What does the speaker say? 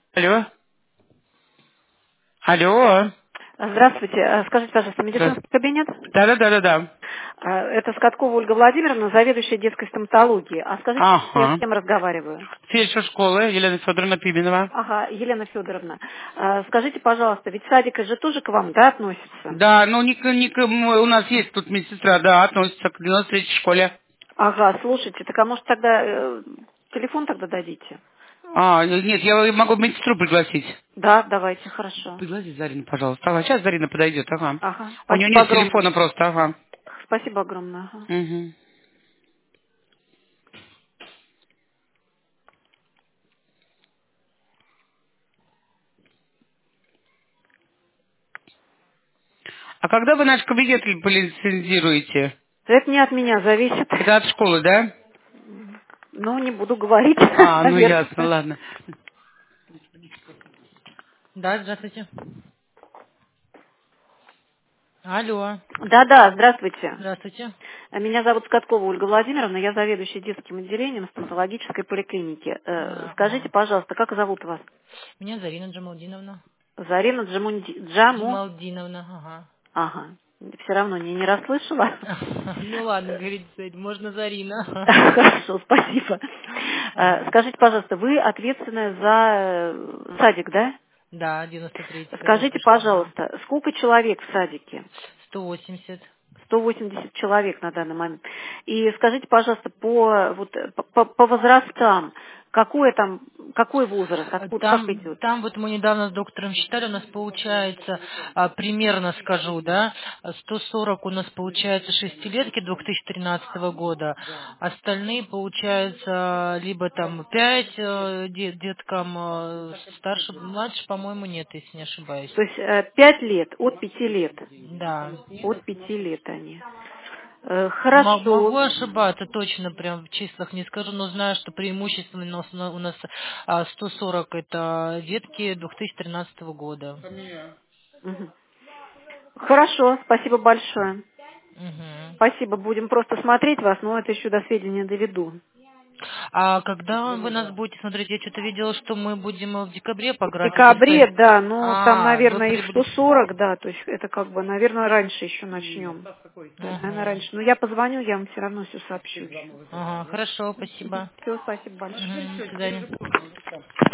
Алло. Алло. Здравствуйте. Скажите, пожалуйста, медицинский кабинет? Да. Это Скаткова Ольга Владимировна, заведующая детской стоматологией. А скажите, я с Ага. кем разговариваю? Фельдшер школы Елена Федоровна Пименова. Ага, Елена Федоровна. Скажите, пожалуйста, ведь садик же тоже к вам, да, относится? Да, ну у нас есть тут медсестра, да, относится к 93-й школе. Ага, слушайте, так а может тогда телефон тогда дадите? Нет, я могу медсестру пригласить. Да, давайте, хорошо. Пригласи Зарину, пожалуйста. Ага, сейчас Зарина подойдет, ага. Ага, У нее спасибо нет огромное. телефона просто, ага. Спасибо огромное. Ага. Угу. А когда вы наш кабинет полицензируете? Это не от меня зависит. Это от школы, да? Ну, не буду говорить, Ну ясно, наверное. ладно. Да, здравствуйте. Алло, Да-да, здравствуйте. здравствуйте. Меня зовут Скаткова Ольга Владимировна, я заведующая детским отделением стоматологической поликлиники. Скажите, Ага. пожалуйста, как зовут вас? Меня Зарина Джамалдиновна. Зарина Джаму? Джамалдиновна, ага. Ага, все равно не расслышала. Ну ладно, говорите, можно Зарина. Хорошо, спасибо. Ага. Скажите, пожалуйста, вы ответственная за садик, да? Да, 93-й, Скажите, 15-я школа. пожалуйста, сколько человек в садике? 180. 180 человек на данный момент. И скажите, пожалуйста, по возрастам, какой возраст, откуда, как идет? Там вот мы недавно с доктором считали, у нас получается, примерно скажу, да, 140 у нас получается шестилетки 2013 года, остальные получается либо там 5 деткам, старше, младше, по-моему, нет, если не ошибаюсь. То есть 5 лет, от 5 лет. Да. От 5 лет они. Могу Хорошо. ошибаться, точно прям в числах не скажу, но знаю, что преимущественно у нас 140 это детки 2013 года. Мгм. Хорошо, спасибо большое. Мгм. Спасибо, будем просто смотреть вас, но это еще до сведения доведу. А когда вы нас будете смотреть? Я что-то видела, что мы будем в декабре по В графику декабре, стоим. да, ну там, Вы наверное, их прибыли. 140, да, то есть это как бы, наверное, раньше еще начнем. Да, наверное, Мгм. раньше. Но я позвоню, я вам все равно все сообщу еще. Ага, хорошо, спасибо. Все, спасибо большое. Мгм, до свидания.